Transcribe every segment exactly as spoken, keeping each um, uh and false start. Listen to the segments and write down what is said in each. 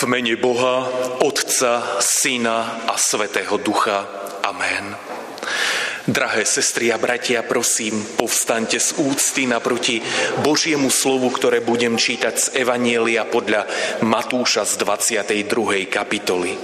V mene Boha, Otca, Syna a Svätého Ducha. Amen. Drahé sestry a bratia, prosím, povstaňte z úcty naproti Božiemu slovu, ktoré budem čítať z Evanjelia podľa Matúša z dvadsiatej druhej kapitoly.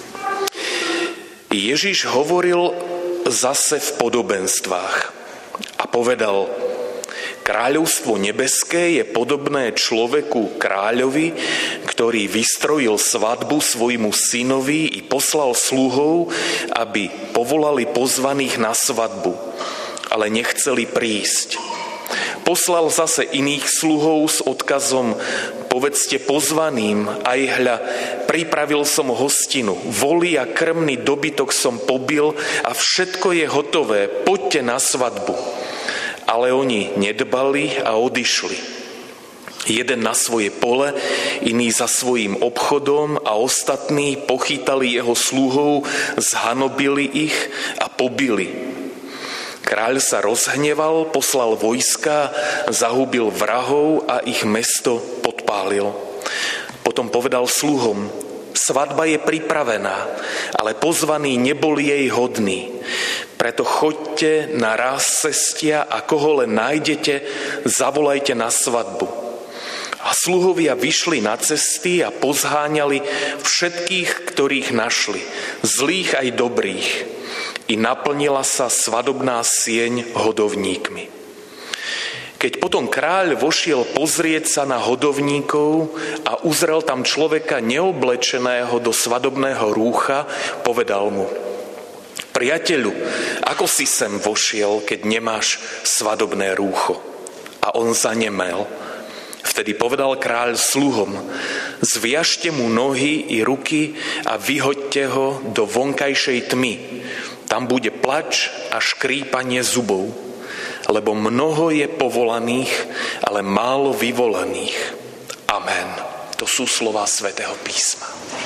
Ježiš hovoril zase v podobenstvách a povedal: Kráľovstvo nebeské je podobné človeku kráľovi, ktorý vystrojil svadbu svojmu synovi i poslal sluhov, aby povolali pozvaných na svadbu, ale nechceli prísť. Poslal zase iných sluhov s odkazom: povedzte pozvaným, aj hľa, pripravil som hostinu, voly a krmný dobytok som pobil a všetko je hotové, poďte na svadbu. Ale oni nedbali a odišli. Jeden na svoje pole, iný za svojím obchodom a ostatní pochytali jeho sluhov, zhanobili ich a pobili. Kráľ sa rozhneval, poslal vojska, zahubil vrahov a ich mesto podpálil. Potom povedal sluhom: svadba je pripravená, ale pozvaní neboli jej hodní. Preto choďte na ráz cestia a koho len nájdete, zavolajte na svadbu. A sluhovia vyšli na cesty a pozháňali všetkých, ktorých našli, zlých aj dobrých. I naplnila sa svadobná sieň hodovníkmi. Keď potom kráľ vošiel pozrieť sa na hodovníkov a uzrel tam človeka neoblečeného do svadobného rúcha, povedal mu: priateľu, ako si sem vošiel, keď nemáš svadobné rúcho? A on zanemel. Vtedy povedal kráľ sluhom: zviažte mu nohy i ruky a vyhoďte ho do vonkajšej tmy. Tam bude plač a škrípanie zubov, lebo mnoho je povolaných, ale málo vyvolených. Amen. To sú slová Svätého písma.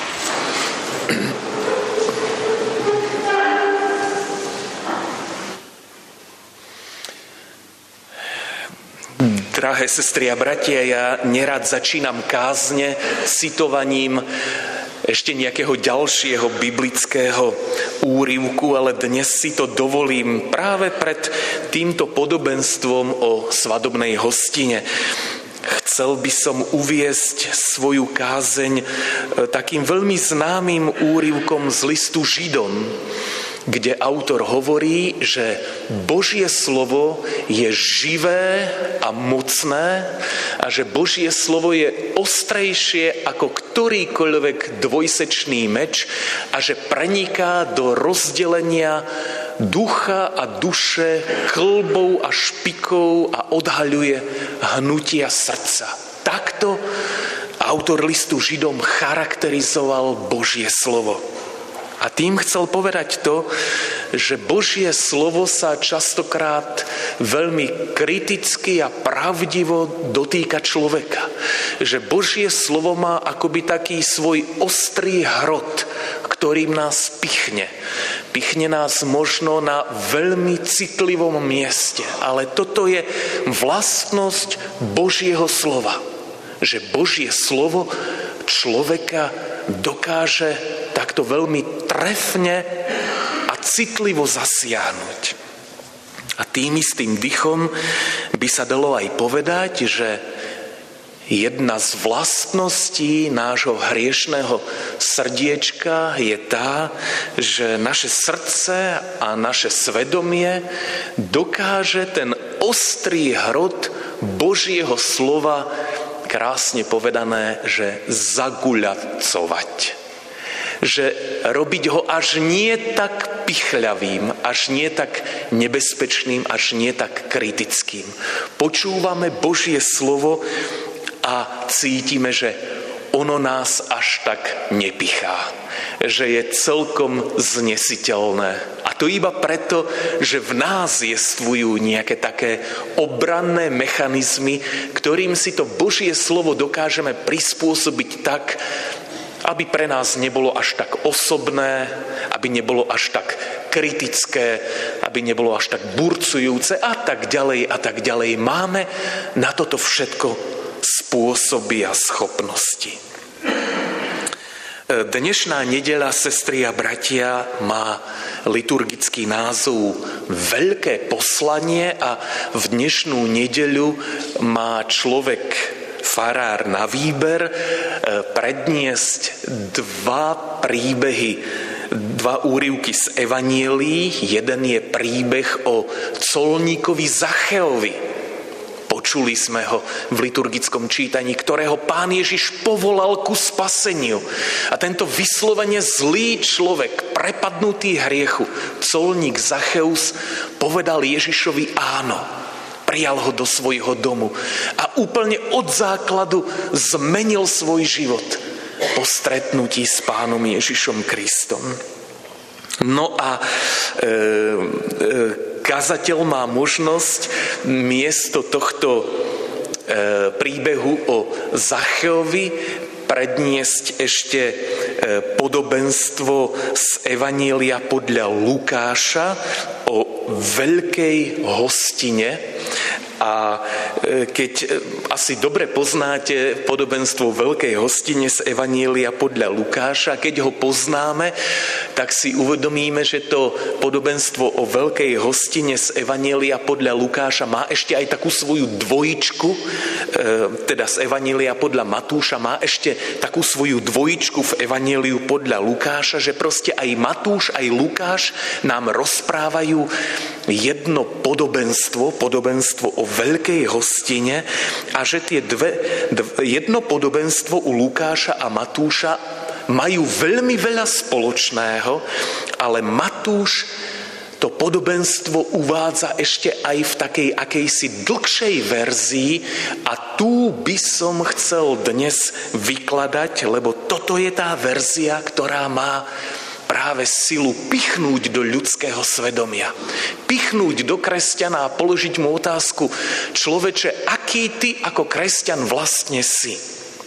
Drahé sestry a bratia, ja nerad začínam kázne citovaním ešte nejakého ďalšieho biblického úryvku, ale dnes si to dovolím práve pred týmto podobenstvom o svadobnej hostine. Chcel by som uviesť svoju kázeň takým veľmi známym úryvkom z listu Židom, kde autor hovorí, že Božie slovo je živé a mocné a že Božie slovo je ostrejšie ako ktorýkoľvek dvojsečný meč a že preniká do rozdelenia ducha a duše, kĺbov a špikov a odhaľuje hnutia srdca. Takto autor listu Židom charakterizoval Božie slovo. A tým chcel povedať to, že Božie slovo sa častokrát veľmi kriticky a pravdivo dotýka človeka. Že Božie slovo má akoby taký svoj ostrý hrot, ktorým nás pichne. Pichne nás možno na veľmi citlivom mieste. Ale toto je vlastnosť Božieho slova. Že Božie slovo človeka dokáže takto veľmi trefne a citlivo zasiahnuť. A tým istým dychom by sa dalo aj povedať, že jedna z vlastností nášho hriešného srdiečka je tá, že naše srdce a naše svedomie dokáže ten ostrý hrot Božieho slova, krásne povedané, že zaguľacovať. Že robiť ho až nie tak pichľavým, až nie tak nebezpečným, až nie tak kritickým. Počúvame Božie slovo a cítime, že ono nás až tak nepichá. Že je celkom znesiteľné. A to iba preto, že v nás jestvujú nejaké také obranné mechanizmy, ktorým si to Božie slovo dokážeme prispôsobiť tak, aby pre nás nebolo až tak osobné, aby nebolo až tak kritické, aby nebolo až tak burcujúce a tak ďalej a tak ďalej. Máme na toto všetko spôsoby a schopnosti. Dnešná nedeľa, sestry a bratia, má liturgický názov Veľké poslanie a v dnešnú nedeľu má človek, farár na výber, predniesť dva príbehy, dva úryvky z Evanjelií. Jeden je príbeh o colníkovi Zacheovi. Počuli sme ho v liturgickom čítaní, ktorého Pán Ježiš povolal ku spaseniu. A tento vyslovene zlý človek, prepadnutý hriechu, colník Zacheus, povedal Ježišovi áno. Prijal ho do svojho domu a úplne od základu zmenil svoj život po stretnutí s Pánom Ježišom Kristom. No a e, e, kazateľ má možnosť miesto tohto e, príbehu o Zacheovi predniesť ešte e, podobenstvo z Evanjelia podľa Lukáša o veľkej hostine. A keď asi dobre poznáte podobenstvo veľkej hostine z Evanjelia podľa Lukáša, keď ho poznáme, tak si uvedomíme, že to podobenstvo o veľkej hostine z Evanjelia podľa Lukáša má ešte aj takú svoju dvojičku, teda z Evanjelia podľa Matúša má ešte takú svoju dvojičku v Evanjeliu podľa Lukáša, že proste aj Matúš, aj Lukáš nám rozprávajú jedno podobenstvo, podobenstvo o veľkej hostine a že tie dve, dve, jedno podobenstvo u Lukáša a Matúša majú veľmi veľa spoločného, ale Matúš to podobenstvo uvádza ešte aj v takej akejsi dlhšej verzii a tu by som chcel dnes vykladať, lebo toto je tá verzia, ktorá má práve silu pichnúť do ľudského svedomia. Pichnúť do kresťana a položiť mu otázku: človeče, aký ty ako kresťan vlastne si?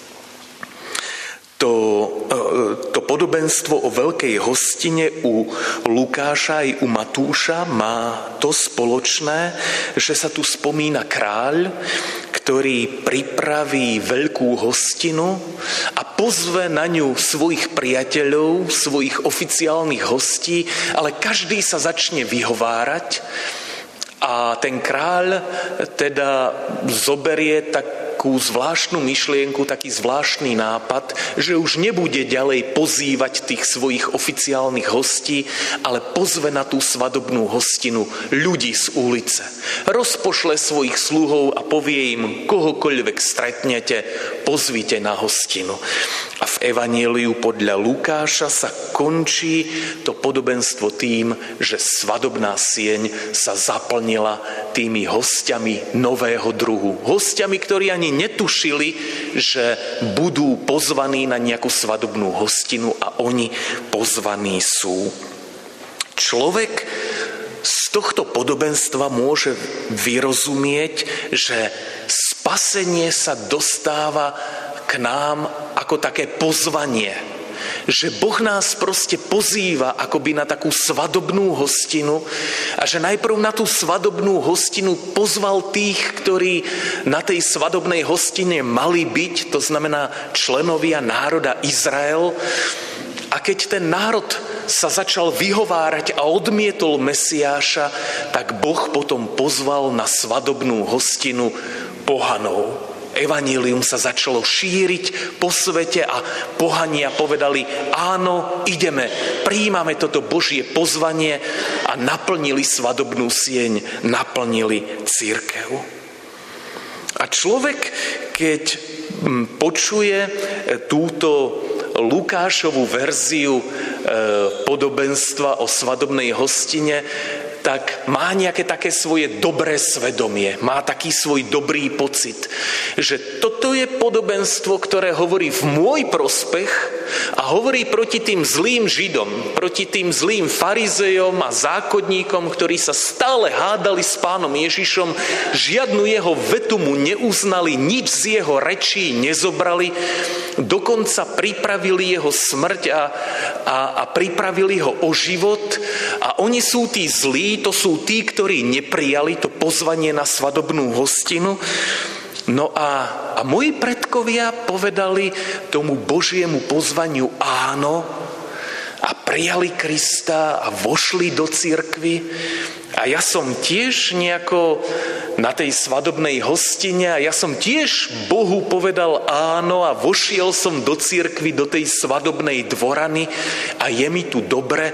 To, to podobenstvo o veľkej hostine u Lukáša aj u Matúša má to spoločné, že sa tu spomína kráľ, ktorý pripraví veľkú hostinu a pozve na ňu svojich priateľov, svojich oficiálnych hostí, ale každý sa začne vyhovárať a ten kráľ teda zoberie tak takú zvláštnu myšlienku, taký zvláštny nápad, že už nebude ďalej pozývať tých svojich oficiálnych hostí, ale pozve na tú svadobnú hostinu ľudí z ulice. Rozpošle svojich sluhov a povie im: kohokoľvek stretnete, pozvite na hostinu. A v Evanjeliu podľa Lukáša sa končí to podobenstvo tým, že svadobná sieň sa zaplnila tými hostiami nového druhu. Hostiami, ktorí ani netušili, že budú pozvaní na nejakú svadobnú hostinu a oni pozvaní sú. Človek z tohto podobenstva môže vyrozumieť, že spasenie sa dostáva k nám ako také pozvanie. Že Boh nás proste pozýva akoby na takú svadobnú hostinu a že najprv na tú svadobnú hostinu pozval tých, ktorí na tej svadobnej hostine mali byť, to znamená členovia národa Izrael. A keď ten národ sa začal vyhovárať a odmietol Mesiáša, tak Boh potom pozval na svadobnú hostinu pohanov. Evanjelium sa začalo šíriť po svete a pohania povedali: áno, ideme, prijímame toto Božie pozvanie a naplnili svadobnú sieň, naplnili cirkev. A človek, keď počuje túto Lukášovú verziu podobenstva o svadobnej hostine, tak má nejaké také svoje dobré svedomie, má taký svoj dobrý pocit, že toto je podobenstvo, ktoré hovorí v môj prospech a hovorí proti tým zlým Židom, proti tým zlým farizejom a zákonníkom, ktorí sa stále hádali s Pánom Ježišom, žiadnu jeho vetu mu neuznali, nič z jeho rečí nezobrali, dokonca pripravili jeho smrť a, a, a pripravili ho o život a oni sú tí zlí, to sú tí, ktorí neprijali to pozvanie na svadobnú hostinu. No a A moji predkovia povedali tomu Božiemu pozvaniu áno a prijali Krista a vošli do cirkvi. A ja som tiež nejako na tej svadobnej hostine a ja som tiež Bohu povedal áno a vošiel som do cirkvi, do tej svadobnej dvorany a je mi tu dobre.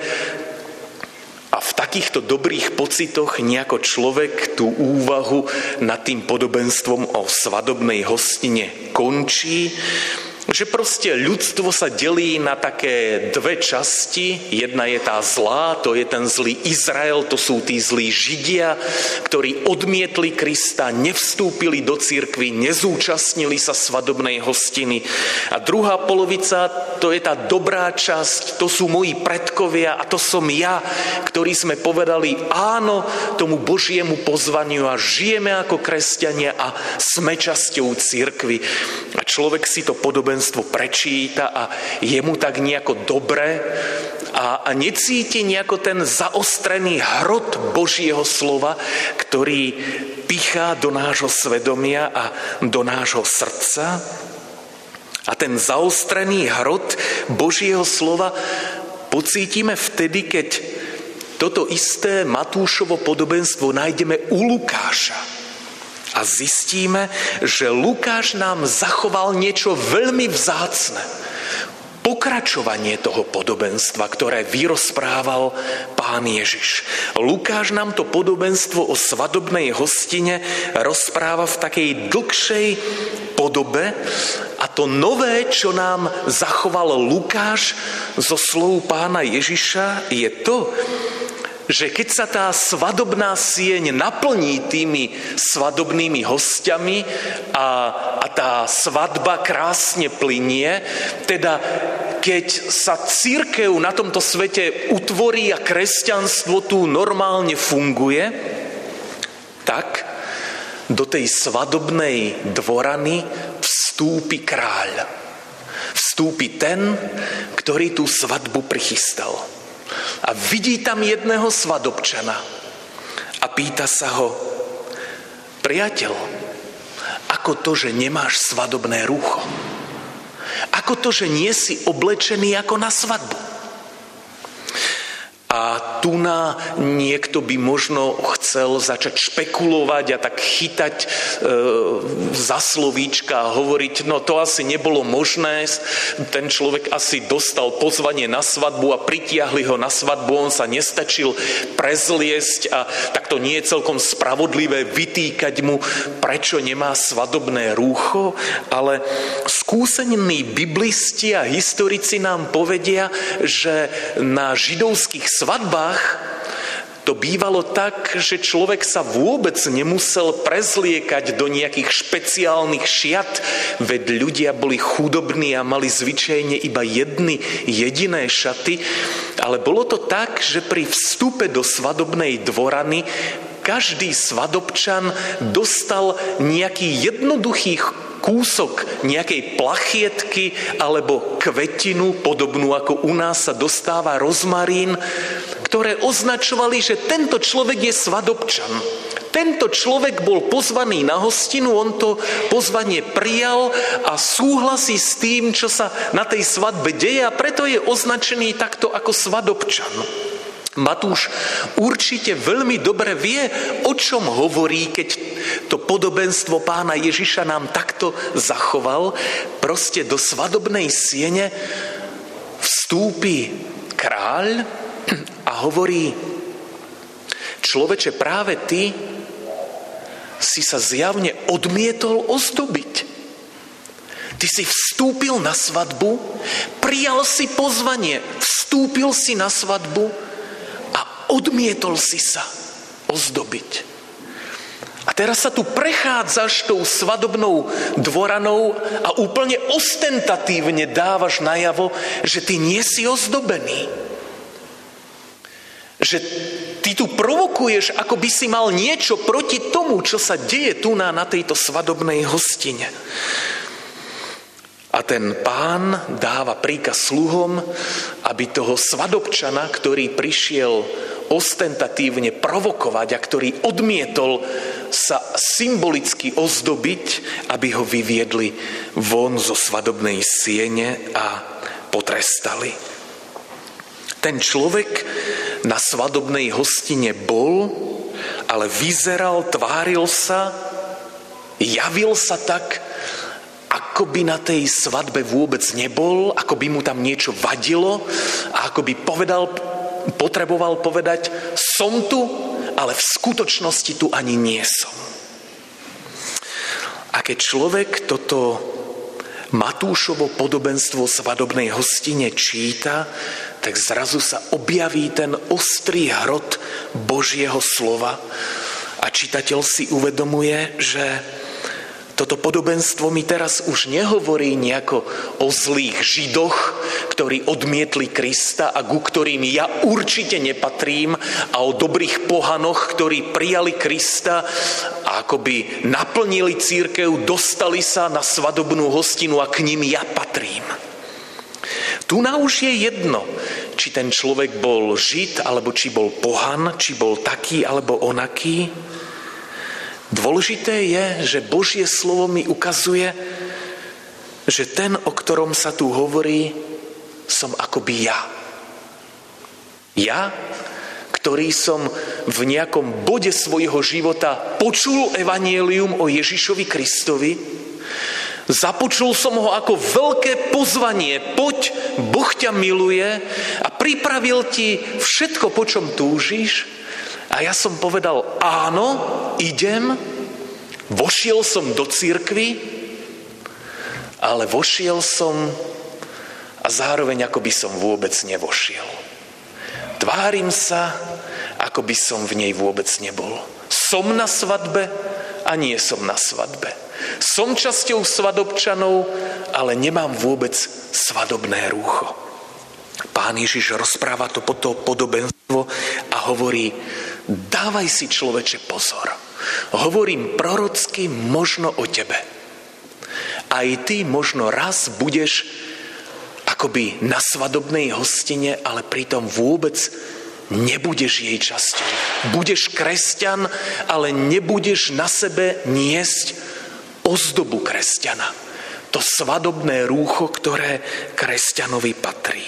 A v takýchto dobrých pocitoch nejako človek tú úvahu nad tým podobenstvom o svadobnej hostine končí, že proste ľudstvo sa delí na také dve časti. Jedna je tá zlá, to je ten zlý Izrael, to sú tí zlí Židia, ktorí odmietli Krista, nevstúpili do cirkvi, nezúčastnili sa svadobnej hostiny. A druhá polovica, to je tá dobrá časť, to sú moji predkovia a to som ja, ktorí sme povedali áno tomu Božiemu pozvaniu a žijeme ako kresťania a sme časťou cirkvi. A človek si to podobenstvo prečíta a je mu tak nejako dobre a, a necíti nejako ten zaostrený hrot Božieho slova, ktorý pichá do nášho svedomia a do nášho srdca. A ten zaostrený hrot Božieho slova pocítime vtedy, keď toto isté Matúšovo podobenstvo nájdeme u Lukáša. A zistíme, že Lukáš nám zachoval niečo veľmi vzácne. Pokračovanie toho podobenstva, ktoré vyrozprával Pán Ježiš. Lukáš nám to podobenstvo o svadobnej hostine rozpráva v takej dlhšej podobe a to nové, čo nám zachoval Lukáš zo slov Pána Ježiša, je to, že keď sa tá svadobná sieň naplní tými svadobnými hostiami a, a tá svadba krásne plynie, teda keď sa cirkev na tomto svete utvorí a kresťanstvo tu normálne funguje, tak do tej svadobnej dvorany vstúpi kráľ. Vstúpi ten, ktorý tú svadbu prichystal. A vidí tam jedného svadobčana a pýta sa ho: priateľ, ako to, že nemáš svadobné rúcho? Ako to, že nie si oblečený ako na svadbu? A tu na niekto by možno chcel začať špekulovať a tak chytať e, za slovíčka a hovoriť, no to asi nebolo možné, ten človek asi dostal pozvanie na svadbu a pritiahli ho na svadbu, on sa nestačil prezliesť a tak to nie je celkom spravodlivé vytýkať mu, prečo nemá svadobné rúcho, ale skúsení biblisti a historici nám povedia, že na židovských svadbách to bývalo tak, že človek sa vôbec nemusel prezliekať do nejakých špeciálnych šiat, veď ľudia boli chudobní a mali zvyčajne iba jedny jediné šaty, ale bolo to tak, že pri vstupe do svadobnej dvorany každý svadobčan dostal nejaký jednoduchý kúsok nejakej plachietky alebo kvetinu, podobnú ako u nás sa dostáva rozmarín, ktoré označovali, že tento človek je svadobčan. Tento človek bol pozvaný na hostinu, on to pozvanie prijal a súhlasí s tým, čo sa na tej svadbe deje a preto je označený takto ako svadobčan. Matúš určite veľmi dobre vie, o čom hovorí, keď to podobenstvo Pána Ježiša nám takto zachoval. Proste do svadobnej siene vstúpi kráľ a hovorí: človeče, práve ty si sa zjavne odmietol ozdobiť. Ty si vstúpil na svadbu, prijal si pozvanie, vstúpil si na svadbu, odmietol si sa ozdobiť. A teraz sa tu prechádzaš tou svadobnou dvoranou a úplne ostentatívne dávaš najavo, že ty nie si ozdobený. Že ty tu provokuješ, ako by si mal niečo proti tomu, čo sa deje tu na, na tejto svadobnej hostine. A ten pán dáva príkaz sluhom, aby toho svadobčana, ktorý prišiel ostentatívne provokovať a ktorý odmietol sa symbolicky ozdobiť, aby ho vyviedli von zo svadobnej siene a potrestali. Ten človek na svadobnej hostine bol, ale vyzeral, tváril sa, javil sa tak, ako by na tej svadbe vôbec nebol, ako by mu tam niečo vadilo a ako by povedal, potreboval povedať, som tu, ale v skutočnosti tu ani nie som. A keď človek toto Matúšovo podobenstvo o svadobnej hostine číta, tak zrazu sa objaví ten ostrý hrot Božieho slova a čitateľ si uvedomuje, že toto podobenstvo mi teraz už nehovorí nejako o zlých Židoch, ktorí odmietli Krista a ku ktorým ja určite nepatrím, a o dobrých pohanoch, ktorí prijali Krista a akoby naplnili cirkev, dostali sa na svadobnú hostinu a k nim ja patrím. Tu na už je jedno, či ten človek bol Žid, alebo či bol pohan, či bol taký, alebo onaký. Dôležité je, že Božie slovo mi ukazuje, že ten, o ktorom sa tu hovorí, som akoby ja. Ja, ktorý som v nejakom bode svojho života počul evanjelium o Ježišovi Kristovi, započul som ho ako veľké pozvanie, poď, Boh ťa miluje a pripravil ti všetko, po čom túžiš. A ja som povedal, áno, idem, vošiel som do cirkvi, ale vošiel som a zároveň ako by som vôbec nevošiel. Tvárim sa, ako by som v nej vôbec nebol. Som na svadbe a nie som na svadbe. Som časťou svadobčanov, ale nemám vôbec svadobné rúcho. Pán Ježiš rozpráva to podobenstvo a hovorí, dávaj si, človeče, pozor. Hovorím prorocky možno o tebe. Aj ty možno raz budeš akoby na svadobnej hostine, ale pritom vôbec nebudeš jej časťou. Budeš kresťan, ale nebudeš na sebe niesť ozdobu kresťana. To svadobné rúcho, ktoré kresťanovi patrí.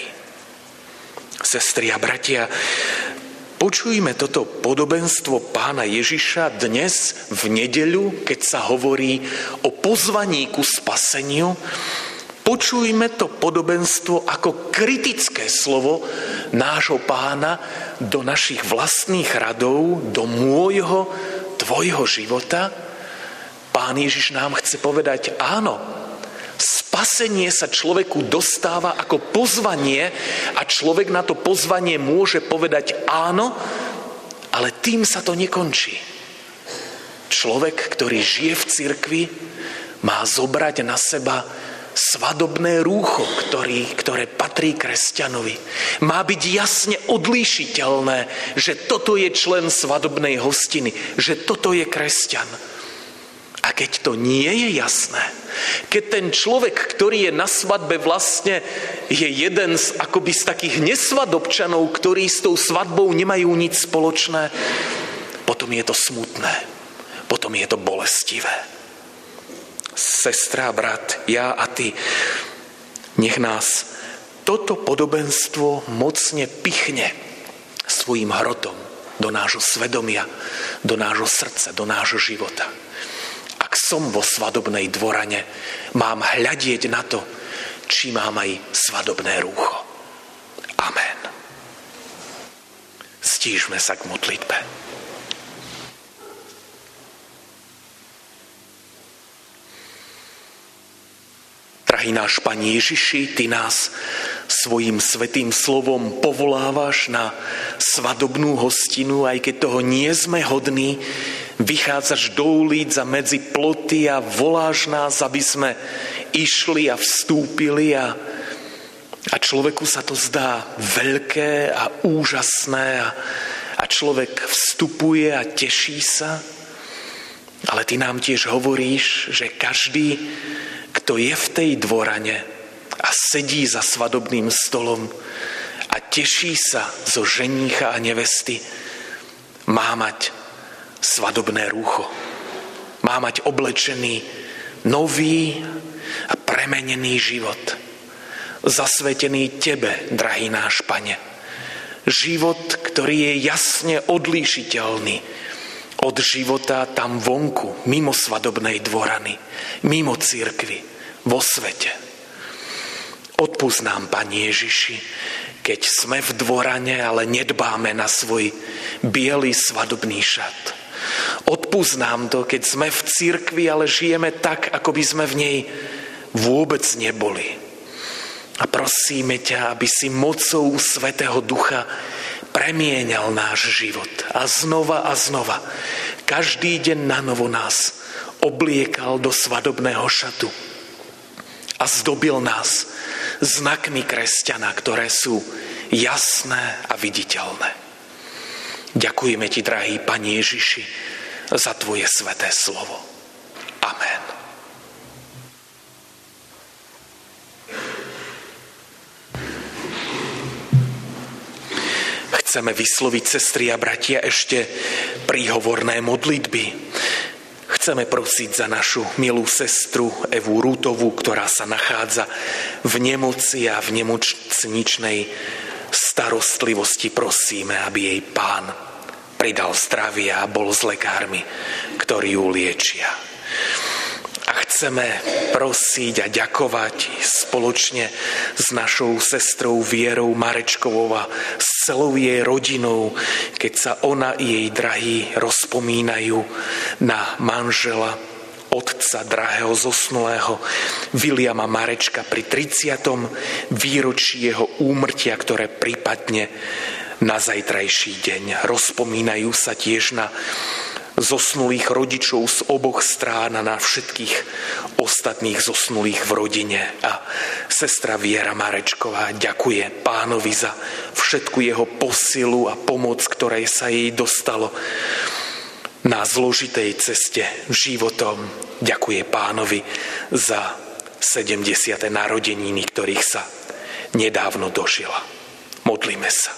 Sestri a bratia, počujme toto podobenstvo Pána Ježiša dnes v nedeľu, keď sa hovorí o pozvaní ku spaseniu. Počujme to podobenstvo ako kritické slovo nášho Pána do našich vlastných radov, do môjho, tvojho života. Pán Ježiš nám chce povedať, áno, spasenie sa človeku dostáva ako pozvanie a človek na to pozvanie môže povedať áno, ale tým sa to nekončí. Človek, ktorý žije v cirkvi, má zobrať na seba svadobné rúcho, ktorý, ktoré patrí kresťanovi. Má byť jasne odlíšiteľné, že toto je člen svadobnej hostiny, že toto je kresťan. A keď to nie je jasné, keď ten človek, ktorý je na svadbe, vlastne je jeden z, akoby z takých nesvadobčanov, ktorí s tou svadbou nemajú nič spoločné, potom je to smutné, potom je to bolestivé. Sestra, brat, ja a ty, nech nás toto podobenstvo mocne pichne svojím hrotom do nášho svedomia, do nášho srdca, do nášho života. Ak som vo svadobnej dvorane, mám hľadieť na to, či mám aj svadobné rúcho. Amen. Stížme sa k modlitbe. Drahý náš Pane Ježiši, Ty nás svojím svätým slovom povolávaš na svadobnú hostinu, aj keď toho nie sme hodní, vychádzaš do ulic a medzi ploty a voláš nás, aby sme išli a vstúpili a, a človeku sa to zdá veľké a úžasné a, a človek vstupuje a teší sa. Ale Ty nám tiež hovoríš, že každý, kto je v tej dvorane a sedí za svadobným stolom a teší sa zo ženícha a nevesty, má mať svadobné rúcho. má mať oblečený nový a premenený život. Zasvetený Tebe, drahý náš Pane. Život, ktorý je jasne odlíšiteľný od života tam vonku, mimo svadobnej dvorany, mimo cirkvi, vo svete. Odpusť nám, Pane Ježiši, keď sme v dvorane, ale nedbáme na svoj biely svadobný šat. Odpusť nám to, keď sme v cirkvi, ale žijeme tak, ako by sme v nej vôbec neboli. A prosíme ťa, aby si mocou Svätého Ducha premieňal náš život. A znova a znova, každý deň na novo nás obliekal do svadobného šatu. A zdobil nás znakmi kresťana, ktoré sú jasné a viditeľné. Ďakujeme Ti, drahý Pane Ježiši, za Tvoje sväté slovo. Amen. Chceme vysloviť, sestry a bratia, ešte príhovorné modlitby. Chceme prosiť za našu milú sestru Evu Rútovú, ktorá sa nachádza v nemoci a v nemocničnej starostlivosti. Prosíme, aby jej Pán pridal zdravie a bol s lekármi, ktorí ju liečia. A chceme prosiť a ďakovať spoločne s našou sestrou Vierou Marečkovou a s celou jej rodinou, keď sa ona i jej drahí rozpomínajú na manžela, otca drahého zosnulého Viliama Marečka pri tridsiatom výročí jeho úmrtia, ktoré pripadne na zajtrajší deň. Rozpomínajú sa tiež na zosnulých rodičov z oboch strán a na všetkých ostatných zosnulých v rodine. A sestra Viera Marečková ďakuje Pánovi za všetku jeho posilu a pomoc, ktorej sa jej dostalo na zložitej ceste životom. Ďakuje Pánovi za sedemdesiate narodeniny, ktorých sa nedávno dožila. Modlíme sa.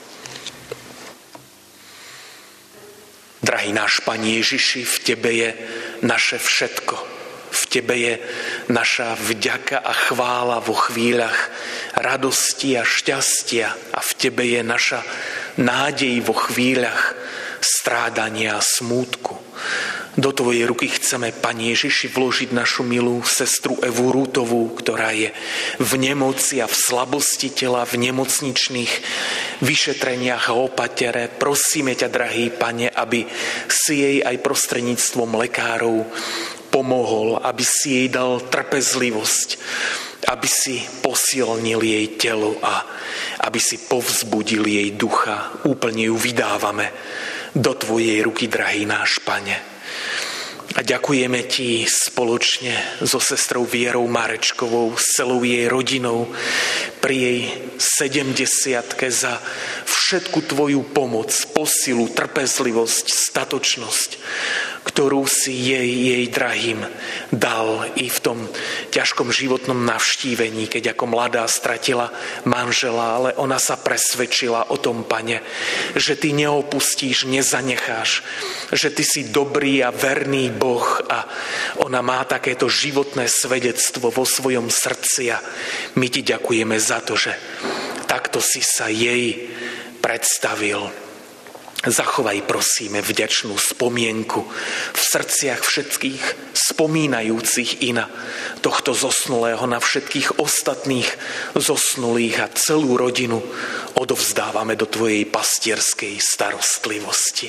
Drahý náš Pane Ježiši, v Tebe je naše všetko. V Tebe je naša vďaka a chvála vo chvíľach radosti a šťastia. A v Tebe je naša nádej vo chvíľach strádania a smútku. Do Tvojej ruky chceme, Pane Ježiši, vložiť našu milú sestru Evu Rútovú, ktorá je v nemoci a v slabosti tela, v nemocničných vyšetreniach a opatere. Prosíme ťa, drahý Pane, aby si jej aj prostredníctvom lekárov pomohol, aby si jej dal trpezlivosť, aby si posilnil jej telo a aby si povzbudil jej ducha. Úplne ju vydávame do Tvojej ruky, drahý náš Pane. A ďakujeme Ti spoločne so sestrou Vierou Marečkovou, s celou jej rodinou pri jej sedemdesiatke za všetku Tvoju pomoc, posilu, trpezlivosť, statočnosť, ktorú si jej, jej drahým dal i v tom ťažkom životnom navštívení, keď ako mladá stratila manžela, ale ona sa presvedčila o tom, Pane, že Ty neopustíš, nezanecháš, že Ty si dobrý a verný Boh a ona má takéto životné svedectvo vo svojom srdci a my Ti ďakujeme za to, že takto si sa jej predstavil. Zachovaj, prosíme, vďačnú spomienku v srdciach všetkých spomínajúcich i na tohto zosnulého, na všetkých ostatných zosnulých a celú rodinu odovzdávame do Tvojej pastierskej starostlivosti.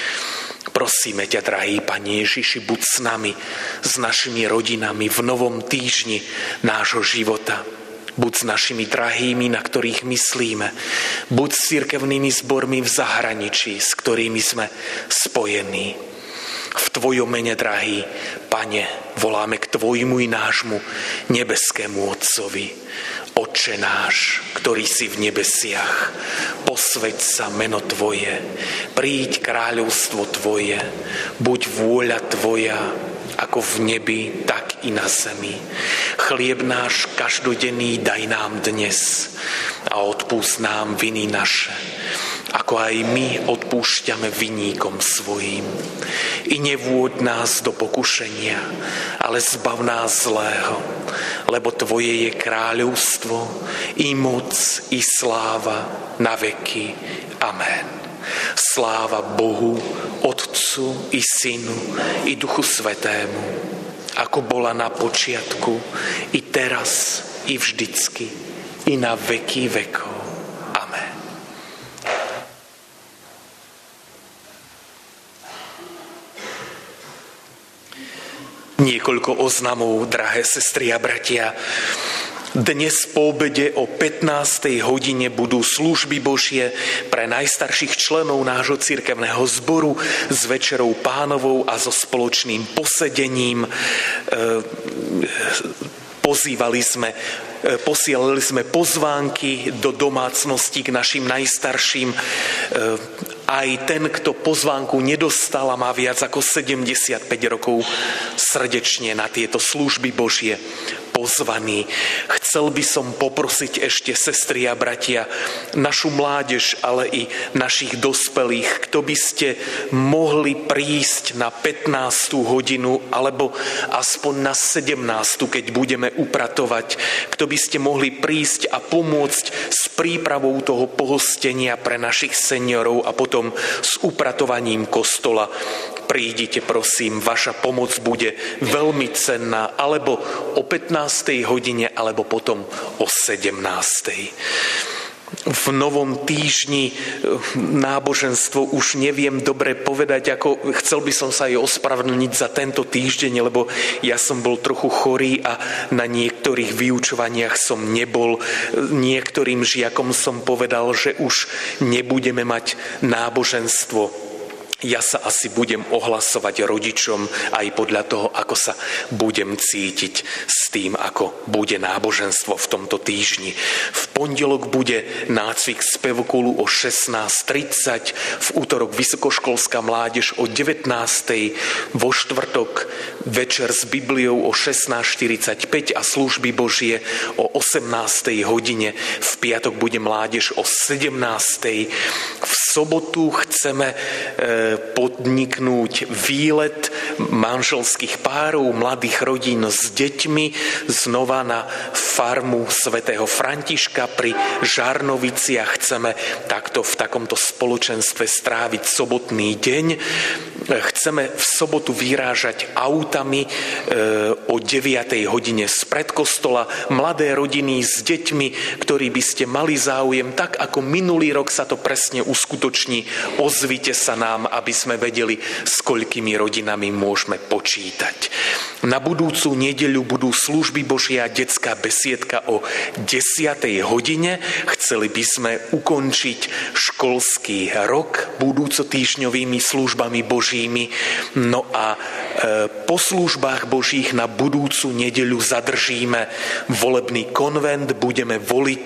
Prosíme ťa, drahý Pane Ježiši, buď s nami, s našimi rodinami v novom týždni nášho života. Buď s našimi drahými, na ktorých myslíme. Buď s cirkevnými zbormi v zahraničí, s ktorými sme spojení. V Tvojom mene, drahý Pane, voláme k Tvojmu i nášmu nebeskému Otcovi. Otče náš, ktorý si v nebesiach, posväť sa meno Tvoje, príď kráľovstvo Tvoje, buď vôľa Tvoja, ako v nebi, tak i na zemi. Chlieb náš každodenný daj nám dnes a odpúsť nám viny naše, ako aj my odpúšťame vinníkom svojim. I nevôď nás do pokušenia, ale zbav nás zlého, lebo Tvoje je kráľovstvo, i moc, i sláva na veky. Amen. Sláva Bohu, Otcu, i Synu, i Duchu Svätému, ako bola na počiatku, i teraz, i vždycky, i na veky vekov. Niekoľko oznamov, drahé sestry a bratia. Dnes po obede o pätnástej hodine budú služby Božie pre najstarších členov nášho cirkevného zboru s večerou Pánovou a so spoločným posedením. Pozývali sme, posielali sme pozvánky do domácnosti k našim najstarším. Aj ten, kto pozvánku nedostal a má viac ako sedemdesiatpäť rokov, srdečne na tieto služby Božie pozvaný. Chcel by som poprosiť ešte, sestry a bratia, našu mládež, ale i našich dospelých, kto by ste mohli prísť na pätnástu hodinu, alebo aspoň na sedemnástu, keď budeme upratovať, kto by ste mohli prísť a pomôcť s prípravou toho pohostenia pre našich seniorov a potom s upratovaním kostola. Prídite, prosím, vaša pomoc bude veľmi cenná, alebo o pätnástej hodine, alebo potom o sedemnástej. V novom týždni náboženstvo už neviem dobre povedať, ako chcel by som sa aj ospravedlniť za tento týždeň, lebo ja som bol trochu chorý a na niektorých vyučovaniach som nebol. Niektorým žiakom som povedal, že už nebudeme mať náboženstvo. Ja sa asi budem ohlasovať rodičom aj podľa toho, ako sa budem cítiť s tým, ako bude náboženstvo v tomto týždni. V pondelok bude nácvik spevokolu o šestnásť tridsať, v útorok vysokoškolská mládež o devätnástej, vo štvrtok večer s Bibliou o šestnásť štyridsaťpäť a služby Božie o osemnástej hodine. V piatok bude mládež o sedemnástej. V sobotu chceme e, podniknúť výlet manželských párov, mladých rodín s deťmi znova na farmu svätého Františka pri Žarnoviciach. Chceme takto v takomto spoločenstve stráviť sobotný deň. Chceme v sobotu vyrážať autami o deviatej hodine z predkostola. Mladé rodiny s deťmi, ktorí by ste mali záujem, tak ako minulý rok sa to presne uskutoční, ozvite sa nám, aby sme vedeli, s koľkými rodinami môžeme počítať. Na budúcu nedeľu budú služby Božie a detská besiedka o desiatej hodine. Chceli by sme ukončiť školský rok budúcotýždňovými službami Božími. No a po službách Božích na budúcu nedeľu zadržíme volebný konvent, budeme voliť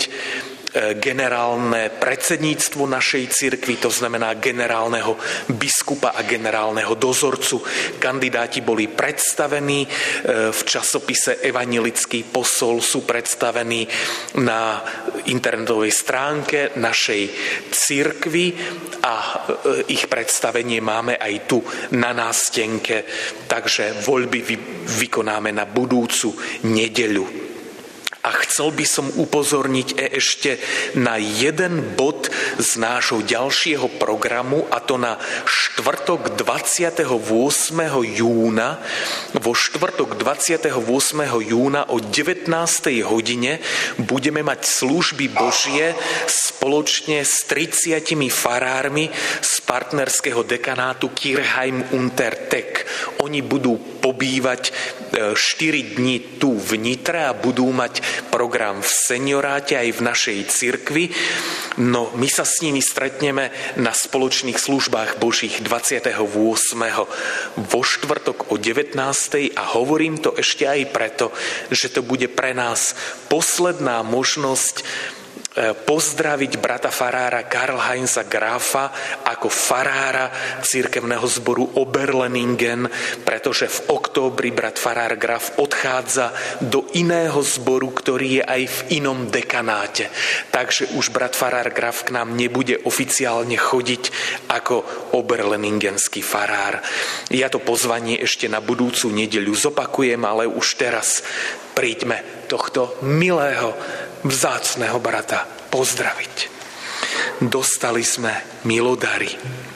generálne predsedníctvo našej cirkvi, to znamená generálneho biskupa a generálneho dozorcu. Kandidáti boli predstavení v časopise Evanjelický posol, sú predstavení na internetovej stránke našej cirkvi a ich predstavenie máme aj tu na nástenke, takže voľby vykonáme na budúcu nedeľu. A chcel by som upozorniť ešte na jeden bod z nášho ďalšieho programu, a to na štvrtok dvadsiateho ôsmeho júna. Vo štvrtok dvadsiateho ôsmeho júna o devätnástej hodine budeme mať služby Božie spoločne s tridsiatimi farármi z partnerského dekanátu Kirchheim unter Teck. Oni budú pobývať štyri dni tu v Nitre a budú mať program v senioráte aj v našej cirkvi. No my sa s nimi stretneme na spoločných službách Božích dvadsiateho ôsmeho vo štvrtok o devätnástej a hovorím to ešte aj preto, že to bude pre nás posledná možnosť pozdraviť brata farára Karl-Heinza Grafa ako farára cirkevného zboru Oberleningen, pretože v októbri brat farár Graf odchádza do iného zboru, ktorý je aj v inom dekanáte. Takže už brat farár Graf k nám nebude oficiálne chodiť ako oberleningenský farár. Ja to pozvanie ešte na budúcu nedeľu zopakujem, ale už teraz príďme tohto milého, vzácneho brata pozdraviť. Dostali sme milodary.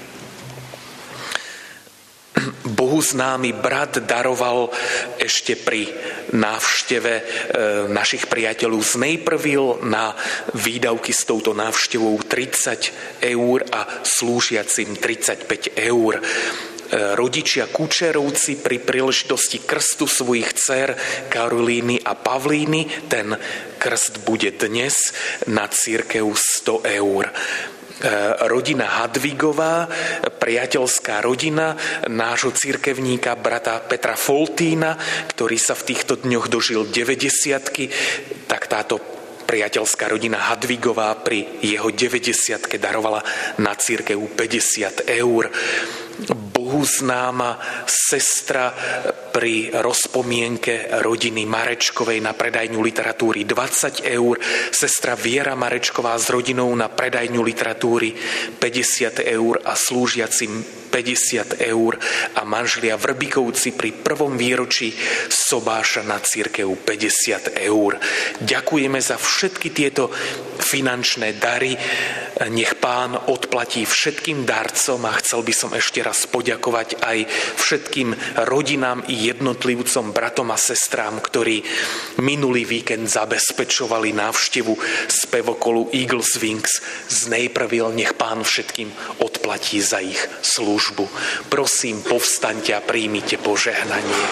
Bohu známy brat daroval ešte pri návšteve našich priateľov z Naperville na výdavky s touto návštevou tridsať eur a slúžiacim tridsaťpäť eur. Rodičia Kučerovci pri príležitosti krstu svojich dcér Karolíny a Pavlíny, ten krst bude dnes, na cirkev sto eur. Rodina Hadvigová, priateľská rodina nášho cirkevníka brata Petra Foltína, ktorý sa v týchto dňoch dožil deväťdesiatky, tak táto priateľská rodina Hadvigová pri jeho deväťdesiatke darovala na cirkev päťdesiat eur. Bohu známa sestra pri rozpomienke rodiny Marečkovej na predajňu literatúry dvadsať eur, sestra Viera Marečková s rodinou na predajňu literatúry päťdesiat eur a slúžiacim päťdesiat eur a manželia Vrbikovci pri prvom výročí sobáša na cirkev päťdesiat eur. Ďakujeme za všetky tieto finančné dary. Nech Pán odplatí všetkým darcom a chcel by som ešte raz poďakovať aj všetkým rodinám i jednotlivcom, bratom a sestrám, ktorí minulý víkend zabezpečovali návštevu spevokolu Eagles Wings z Naperville. Nech Pán všetkým odplatí za ich službu. Prosím, povstaňte a príjmite požehnanie.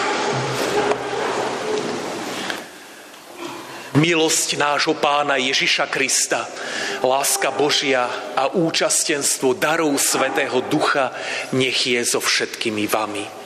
Milosť nášho Pána Ježiša Krista, láska Božia a účastenstvo darov Svätého Ducha nech je so všetkými vami.